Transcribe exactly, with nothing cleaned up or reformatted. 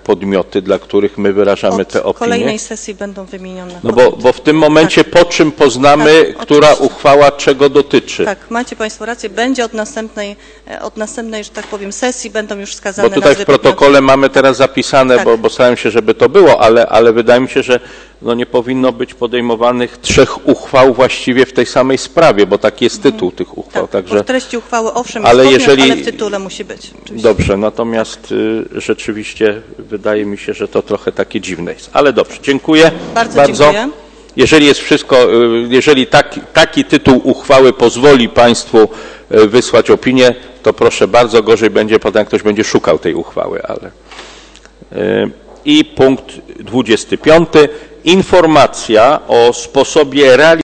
podmioty, dla których my wyrażamy Od te opinie? kolejnej sesji będą wymienione. No bo, bo w tym momencie tak. po czym poznamy, tak, która oczywiście. uchwała czego dotyczy? Tak, macie Państwo rację, będzie od następnej, od następnej, że tak powiem, sesji będą już wskazane Bo tutaj nazwy w protokole podmiotów. mamy teraz zapisane, Tak. bo, bo starałem się, żeby to było, ale, ale wydaje mi się, że no nie powinno być podejmowanych trzech uchwał właściwie w tej samej sprawie, bo taki jest tytuł mhm. tych uchwał. Tak, Także... w treści uchwały owszem ale jest podmiot, jeżeli... ale w tytule musi być. Oczywiście. Dobrze, natomiast y, rzeczywiście wydaje mi się, że to trochę takie dziwne jest. Ale dobrze, dziękuję bardzo. bardzo. Dziękuję. Jeżeli jest wszystko, y, jeżeli taki, taki tytuł uchwały pozwoli Państwu y, wysłać opinię, to proszę bardzo, gorzej będzie potem, jak ktoś będzie szukał tej uchwały. Ale... Y, I punkt dwudziesty piąty. Informacja o sposobie realizacji